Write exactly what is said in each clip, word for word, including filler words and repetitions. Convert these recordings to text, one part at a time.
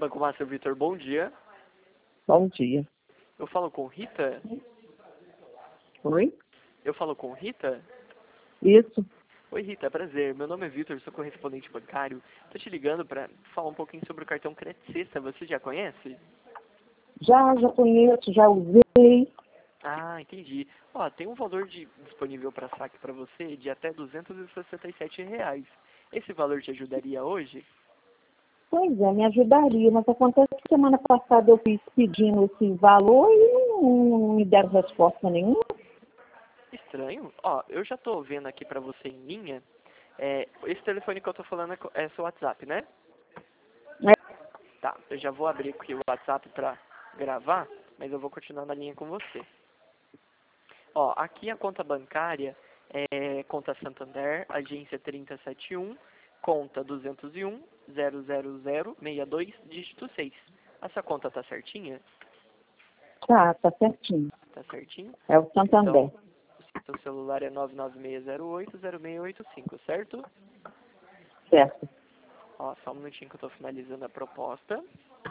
Banco Master Vitor, bom dia. Bom dia. Eu falo com Rita? Oi? Eu falo com Rita? Isso. Oi Rita, prazer. Meu nome é Vitor, sou correspondente bancário. Tô te ligando para falar um pouquinho sobre o cartão Crédito Sexta. Você já conhece? Já, já conheço, já usei. Ah, entendi. Ó, tem um valor de, disponível para saque para você de até duzentos e sessenta e sete reais. Esse valor te ajudaria hoje? Pois é, me ajudaria, mas acontece que semana passada eu fiz pedindo esse valor e não, não me deram resposta nenhuma. Estranho. Ó, eu já tô vendo aqui para você em linha. É, esse telefone que eu tô falando é, co- é seu WhatsApp, né? É, Tá, eu já vou abrir aqui o WhatsApp para gravar, mas eu vou continuar na linha com você. Ó, aqui a conta bancária é conta Santander, agência trinta e setenta e um, conta duzentos e um, zero zero zero, sessenta e dois, dígito seis. Essa conta tá certinha? tá, tá certinho. Tá certinho? É o Santander. Então, o seu celular é nove nove seis zero oito, zero seis oito cinco, certo? Certo. Ó, só um minutinho que eu tô finalizando a proposta.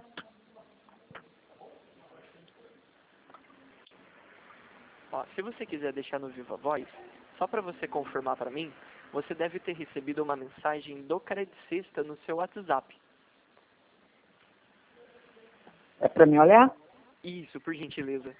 Ó, se você quiser deixar no Viva Voz, só para você confirmar para mim, você deve ter recebido uma mensagem do Crédito Sexta no seu WhatsApp. É para me olhar? Isso, por gentileza.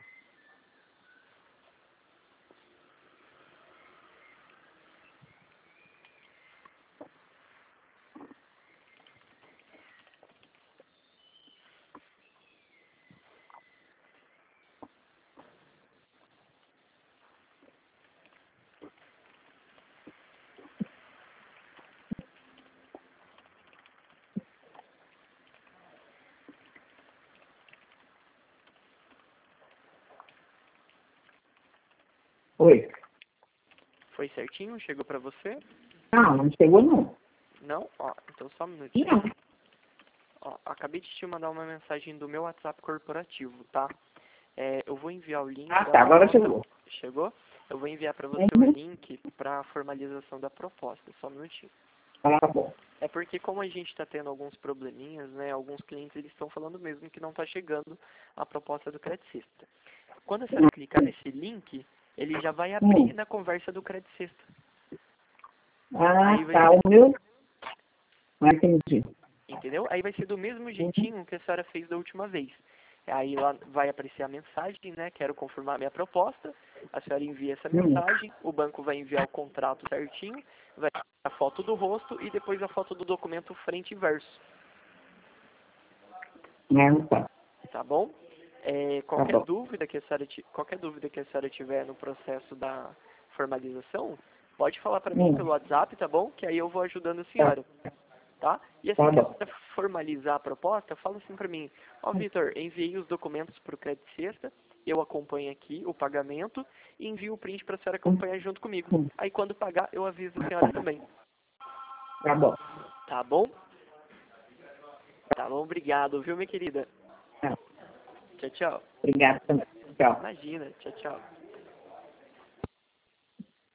Oi. Foi certinho? Chegou para você? Não, não chegou não. Não? Ó, então só um minutinho. Não. Ó, acabei de te mandar uma mensagem do meu WhatsApp corporativo, tá? É, eu vou enviar o link Ah, da tá, agora proposta. chegou. Chegou? Eu vou enviar para você o Uhum. link para a formalização da proposta. Só um minutinho. Tá bom. É porque como a gente está tendo alguns probleminhas, né? Alguns clientes eles estão falando mesmo que não está chegando a proposta do Crédito Sexta. Quando a senhora clicar nesse link, ele já vai abrir Hum. na conversa do Crédito Sexta. Ah, Aí vai tá, ser, o meu... Não entendi. entendeu? Aí vai ser do mesmo Uhum. jeitinho que a senhora fez da última vez. Aí lá vai aparecer a mensagem, né? Quero confirmar minha proposta. A senhora envia essa Hum. mensagem, o banco vai enviar o contrato certinho, vai a foto do rosto e depois a foto do documento frente e verso. Não, tá. Tá bom? É, Tá qualquer bom. dúvida que a senhora ti- qualquer dúvida que a senhora tiver no processo da formalização, pode falar para mim Hum. pelo WhatsApp, tá bom? Que aí eu vou ajudando a Tá, senhora, tá? E assim tá que a bom. senhora formalizar a proposta, fala assim para mim: ó, Vitor, enviei os documentos para o Crédito Sexta, eu acompanho aqui o pagamento e envio o print para a senhora Hum. acompanhar junto comigo. Hum. Aí quando pagar, eu aviso a senhora também, Tá bom. tá bom? Tá bom, obrigado, viu, minha querida? Tá. Tchau, tchau. Obrigado também. Tchau. Imagina, tchau, tchau.